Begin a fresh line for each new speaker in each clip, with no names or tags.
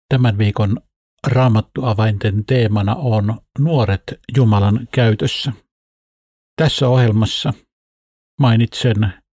Tämän viikon Raamattuavainten teemana on nuoret Jumalan käytössä. Tässä ohjelmassa mainitsen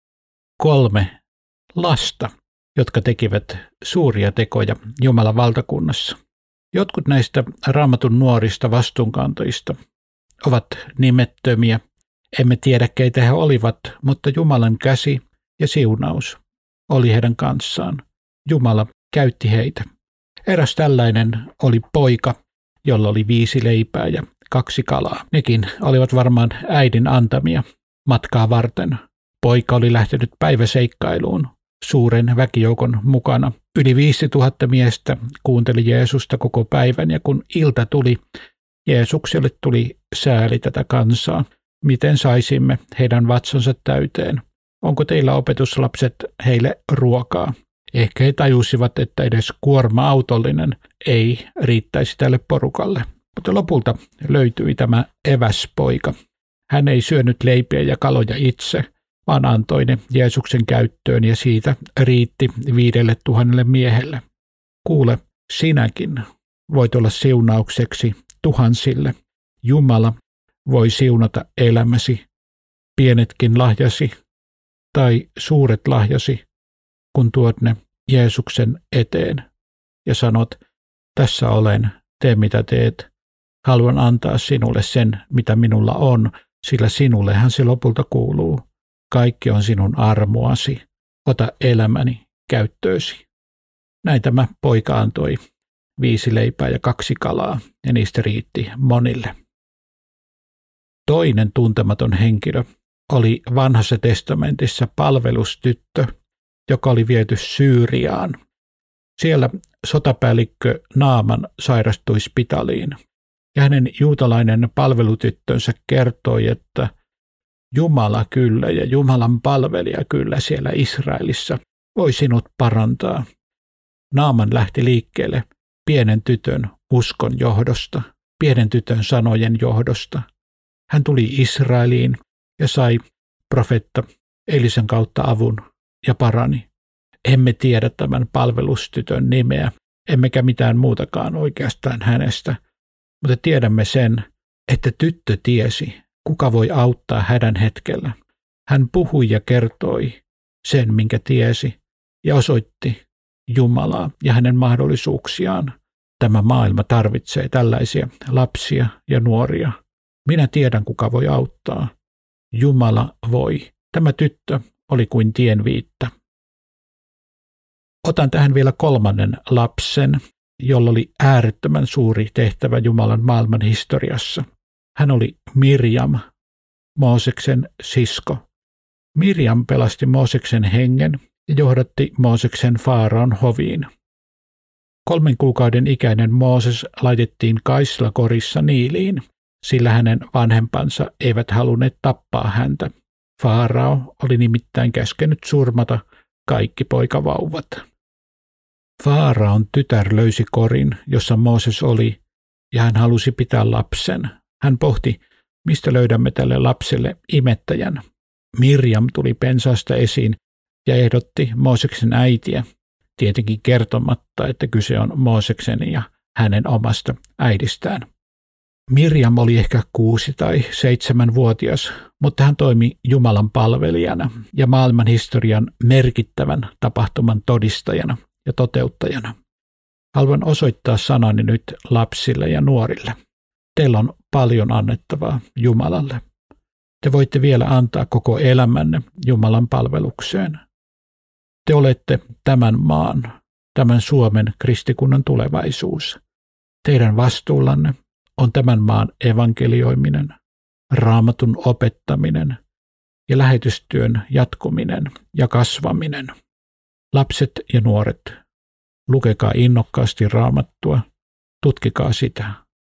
3 lasta, jotka tekivät suuria tekoja Jumalan valtakunnassa. Jotkut näistä Raamatun nuorista vastuunkantajista ovat nimettömiä. Emme tiedä, keitä he olivat, mutta Jumalan käsi ja siunaus oli heidän kanssaan. Jumala käytti heitä. Eräs tällainen oli poika, jolla oli 5 leipää ja 2 kalaa. Nekin olivat varmaan äidin antamia matkaa varten. Poika oli lähtenyt päiväseikkailuun suuren väkijoukon mukana. Yli 5000 miestä kuunteli Jeesusta koko päivän, ja kun ilta tuli, Jeesukselle tuli sääli tätä kansaa. Miten saisimme heidän vatsansa täyteen? Onko teillä, opetuslapset, heille ruokaa? Ehkä he tajusivat, että edes kuorma-autollinen ei riittäisi tälle porukalle. Mutta lopulta löytyi tämä eväspoika. Hän ei syönyt leipiä ja kaloja itse, vaan antoi ne Jeesuksen käyttöön, ja siitä riitti 5000 miehelle. Kuule, sinäkin voit olla siunaukseksi tuhansille. Jumala voi siunata elämäsi, pienetkin lahjasi tai suuret lahjasi, kun tuot ne Jeesuksen eteen ja sanot, tässä olen, tee mitä teet. Haluan antaa sinulle sen, mitä minulla on, sillä sinullehan se lopulta kuuluu. Kaikki on sinun armoasi. Ota elämäni käyttöösi. Näin tämä poika antoi 5 leipää ja 2 kalaa, ja niistä riitti monille. Toinen tuntematon henkilö oli Vanhassa testamentissa palvelustyttö, joka oli viety Syyriaan. Siellä sotapäällikkö Naaman sairastui spitaliin, ja hänen juutalainen palvelutyttönsä kertoi, että Jumala kyllä ja Jumalan palvelija kyllä siellä Israelissa voi sinut parantaa. Naaman lähti liikkeelle pienen tytön uskon johdosta, pienen tytön sanojen johdosta. Hän tuli Israeliin ja sai profeetta Elisan kautta avun ja parani. Emme tiedä tämän palvelustytön nimeä, emmekä mitään muutakaan oikeastaan hänestä, mutta tiedämme sen, että tyttö tiesi, kuka voi auttaa hädän hetkellä. Hän puhui ja kertoi sen, minkä tiesi, ja osoitti Jumalaa ja hänen mahdollisuuksiaan. Tämä maailma tarvitsee tällaisia lapsia ja nuoria. Minä tiedän, kuka voi auttaa. Jumala voi. Tämä tyttö oli kuin tienviitta. Otan tähän vielä 3. lapsen, jolla oli äärettömän suuri tehtävä Jumalan maailman historiassa. Hän oli Mirjam, Mooseksen sisko. Mirjam pelasti Mooseksen hengen ja johdatti Mooseksen Faaraon hoviin. 3 kuukauden ikäinen Mooses laitettiin kaislakorissa Niiliin, sillä hänen vanhempansa eivät halunneet tappaa häntä. Faarao oli nimittäin käskenyt surmata kaikki poikavauvat. Faaraon tytär löysi korin, jossa Mooses oli, ja hän halusi pitää lapsen. Hän pohti, mistä löydämme tälle lapselle imettäjän. Mirjam tuli pensaasta esiin ja ehdotti Mooseksen äitiä, tietenkin kertomatta, että kyse on Mooseksen ja hänen omasta äidistään. Mirjam oli ehkä 6- tai 7-vuotias, mutta hän toimi Jumalan palvelijana ja maailman historian merkittävän tapahtuman todistajana ja toteuttajana. Haluan osoittaa sanani nyt lapsille ja nuorille. Teillä on paljon annettavaa Jumalalle. Te voitte vielä antaa koko elämänne Jumalan palvelukseen. Te olette tämän maan, tämän Suomen kristikunnan tulevaisuus. Teidän vastuullanne on tämän maan evankelioiminen, Raamatun opettaminen ja lähetystyön jatkuminen ja kasvaminen. Lapset ja nuoret, lukekaa innokkaasti Raamattua, tutkikaa sitä.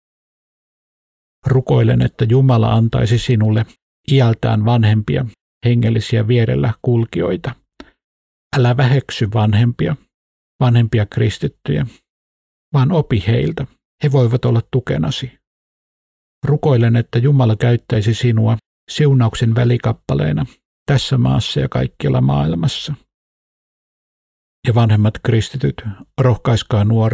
Rukoilen, että Jumala antaisi sinulle iältään vanhempia, hengellisiä vierellä kulkijoita. Älä väheksy vanhempia kristittyjä, vaan opi heiltä. He voivat olla tukenasi. Rukoilen, että Jumala käyttäisi sinua siunauksen välikappaleena tässä maassa ja kaikkialla maailmassa. Ja vanhemmat kristityt, rohkaiskaa nuoria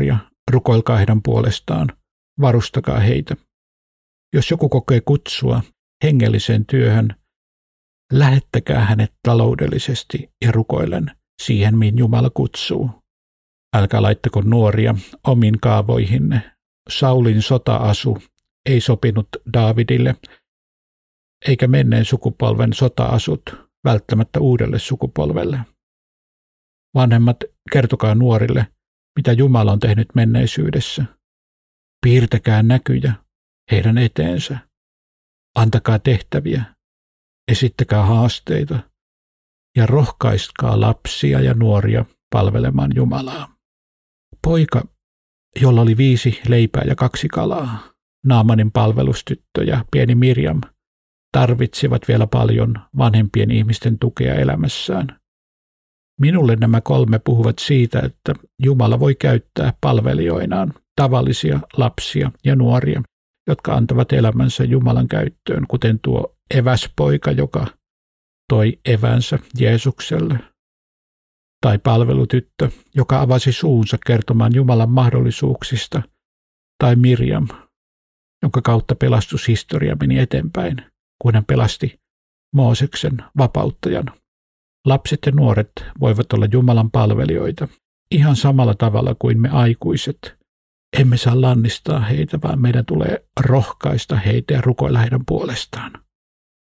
rukoilkaa heidän puolestaan, varustakaa heitä. Jos joku kokee kutsua hengelliseen työhön, lähettäkää hänet taloudellisesti ja rukoillen siihen, mihin Jumala kutsuu. Älkää laittako nuoria omiin kaavoihinne. Saulin sota-asu ei sopinut Daavidille, eikä menneen sukupolven sota-asut välttämättä uudelle sukupolvelle. Vanhemmat, kertokaa nuorille, mitä Jumala on tehnyt menneisyydessä. Piirtäkää näkyjä heidän eteensä. Antakaa tehtäviä, esittäkää haasteita ja rohkaiskaa lapsia ja nuoria palvelemaan Jumalaa. Poika, jolla oli 5 leipää ja 2 kalaa, Naamanin palvelustyttö ja pieni Mirjam, tarvitsivat vielä paljon vanhempien ihmisten tukea elämässään. Minulle nämä 3 puhuvat siitä, että Jumala voi käyttää palvelijoinaan tavallisia lapsia ja nuoria, jotka antavat elämänsä Jumalan käyttöön, kuten tuo eväspoika, joka toi evänsä Jeesukselle, tai palvelutyttö, joka avasi suunsa kertomaan Jumalan mahdollisuuksista, tai Mirjam, jonka kautta pelastushistoria meni eteenpäin, kun hän pelasti Mooseksen vapauttajan. Lapset ja nuoret voivat olla Jumalan palvelijoita ihan samalla tavalla kuin me aikuiset. Emme saa lannistaa heitä, vaan meidän tulee rohkaista heitä ja rukoilla heidän puolestaan.